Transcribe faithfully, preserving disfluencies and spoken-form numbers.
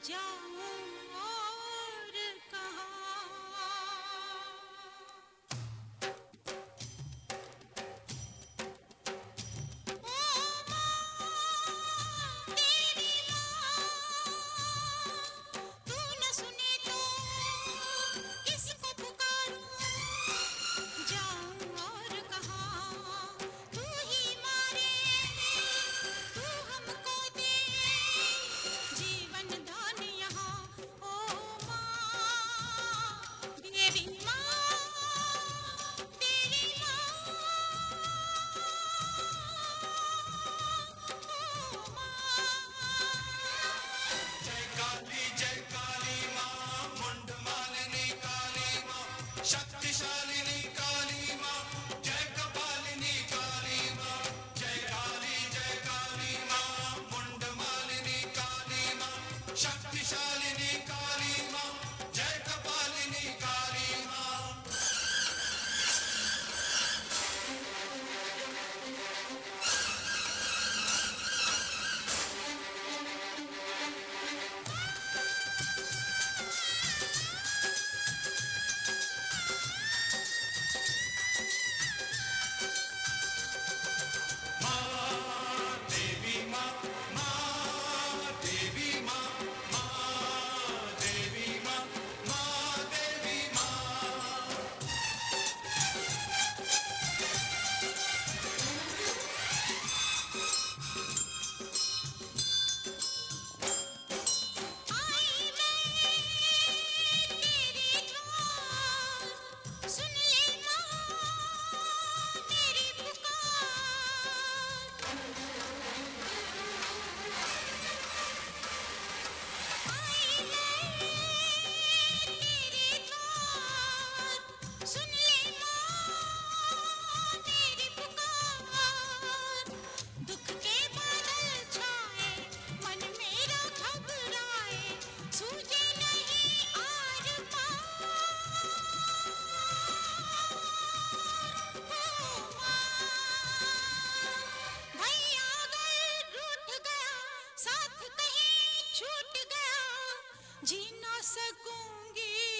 जाऊं और कहाँ। तू न सुने तो किसको पुकारूं, जाऊं और कहाँ। तू ही मारे तू हमको दे जीवन दान यहाँ। ओ माँ देवी माँ तेरी माँ, ओ जय काली जय काली माँ, मुंड मालिनी काली माँ, शक्तिशालिनी काली माँ, जय कपालिनी काली माँ। जय काली जय काली माँ, मुंड मालिनी काली माँ, शक्तिशालिनी काली माँ, जय कपालिनी काली माँ। देवी माँ, माँ देवी माँ, माँ देवी माँ, माँ देवी माँ। आई मैं तेरे द्वार, सुन ले माँ मेरी पुकार। आई मैं तेरे द्वार, सुन ले माँ मेरी पुकार। दुख के बादल छाए, मन मेरा घबराए, सूझे नहीं आर पार। ओ माँ भैया अगर रूठ गया, साथ कहीं छूट गया, जी ना सकूंगी